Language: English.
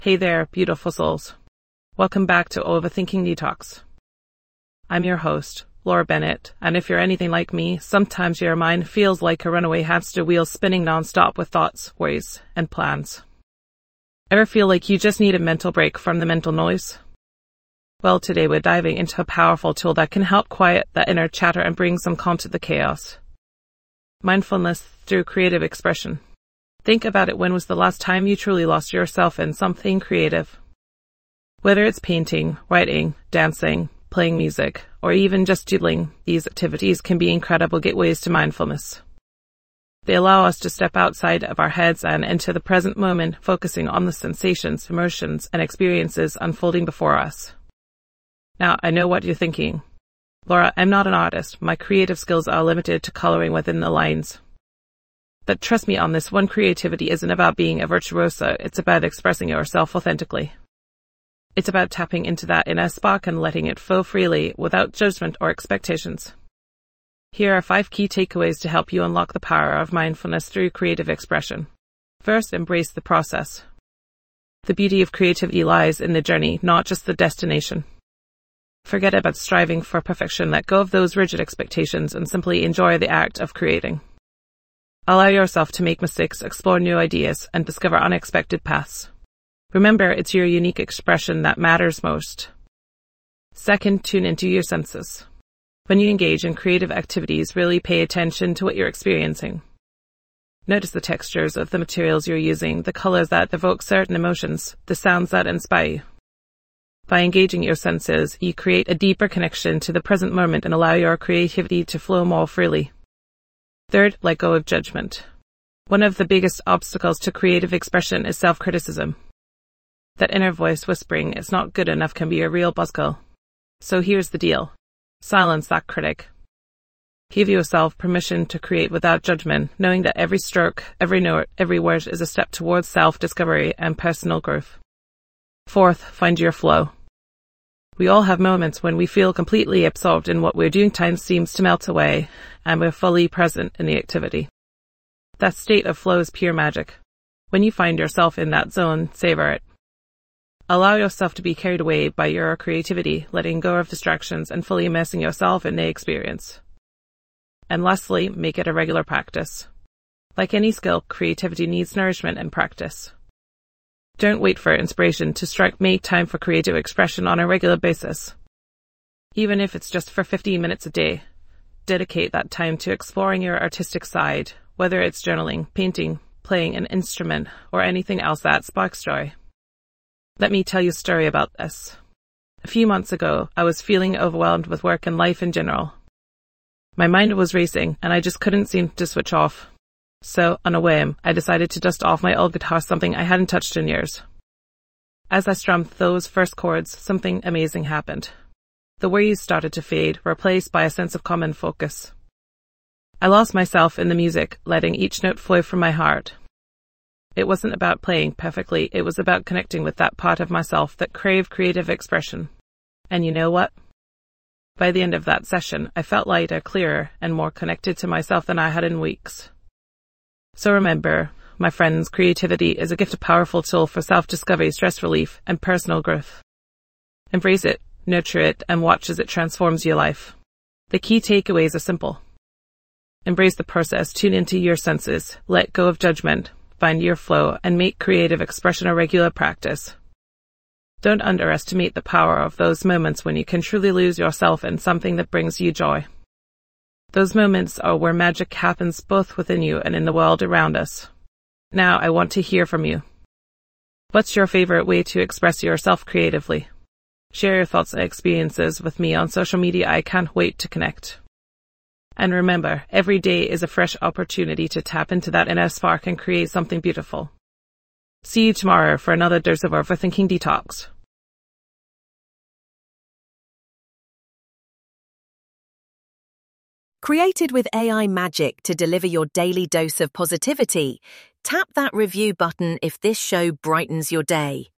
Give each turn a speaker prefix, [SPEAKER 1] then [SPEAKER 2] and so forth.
[SPEAKER 1] Hey there, beautiful souls. Welcome back to Overthinking Detox. I'm your host, Laura Bennett, and if you're anything like me, sometimes your mind feels like a runaway hamster wheel spinning non-stop with thoughts, worries, and plans. Ever feel like you just need a mental break from the mental noise? Well, today we're diving into a powerful tool that can help quiet that inner chatter and bring some calm to the chaos. Mindfulness through creative expression. Think about it. When was the last time you truly lost yourself in something creative? Whether it's painting, writing, dancing, playing music, or even just doodling, these activities can be incredible gateways to mindfulness. They allow us to step outside of our heads and into the present moment, focusing on the sensations, emotions, and experiences unfolding before us. Now, I know what you're thinking. Laura, I'm not an artist. My creative skills are limited to coloring within the lines. But trust me on this one, creativity isn't about being a virtuoso, it's about expressing yourself authentically. It's about tapping into that inner spark and letting it flow freely without judgment or expectations. Here are 5 key takeaways to help you unlock the power of mindfulness through creative expression. First, embrace the process. The beauty of creativity lies in the journey, not just the destination. Forget about striving for perfection, let go of those rigid expectations, and simply enjoy the act of creating. Allow yourself to make mistakes, explore new ideas, and discover unexpected paths. Remember, it's your unique expression that matters most. Second, tune into your senses. When you engage in creative activities, really pay attention to what you're experiencing. Notice the textures of the materials you're using, the colors that evoke certain emotions, the sounds that inspire you. By engaging your senses, you create a deeper connection to the present moment and allow your creativity to flow more freely. Third, let go of judgment. One of the biggest obstacles to creative expression is self-criticism. That inner voice whispering, "It's not good enough," can be a real buzzkill. So here's the deal. Silence that critic. Give yourself permission to create without judgment, knowing that every stroke, every note, every word is a step towards self-discovery and personal growth. Fourth, find your flow. We all have moments when we feel completely absorbed in what we're doing, time seems to melt away, and we're fully present in the activity. That state of flow is pure magic. When you find yourself in that zone, savor it. Allow yourself to be carried away by your creativity, letting go of distractions and fully immersing yourself in the experience. And lastly, make it a regular practice. Like any skill, creativity needs nourishment and practice. Don't wait for inspiration to strike. Make time for creative expression on a regular basis. Even if it's just for 15 minutes a day, dedicate that time to exploring your artistic side, whether it's journaling, painting, playing an instrument, or anything else that sparks joy. Let me tell you a story about this. A few months ago, I was feeling overwhelmed with work and life in general. My mind was racing, and I just couldn't seem to switch off. So, on a whim, I decided to dust off my old guitar, something I hadn't touched in years. As I strummed those first chords, something amazing happened. The worries started to fade, replaced by a sense of calm and focus. I lost myself in the music, letting each note flow from my heart. It wasn't about playing perfectly, it was about connecting with that part of myself that craved creative expression. And you know what? By the end of that session, I felt lighter, clearer, and more connected to myself than I had in weeks. So remember, my friends, creativity is a gift, a powerful tool for self-discovery, stress relief, and personal growth. Embrace it, nurture it, and watch as it transforms your life. The key takeaways are simple. Embrace the process, tune into your senses, let go of judgment, find your flow, and make creative expression a regular practice. Don't underestimate the power of those moments when you can truly lose yourself in something that brings you joy. Those moments are where magic happens, both within you and in the world around us. Now I want to hear from you. What's your favorite way to express yourself creatively? Share your thoughts and experiences with me on social media. I can't wait to connect. And remember, every day is a fresh opportunity to tap into that inner spark and create something beautiful. See you tomorrow for another dose of Overthinking Detox.
[SPEAKER 2] Created with AI magic to deliver your daily dose of positivity, tap that review button if this show brightens your day.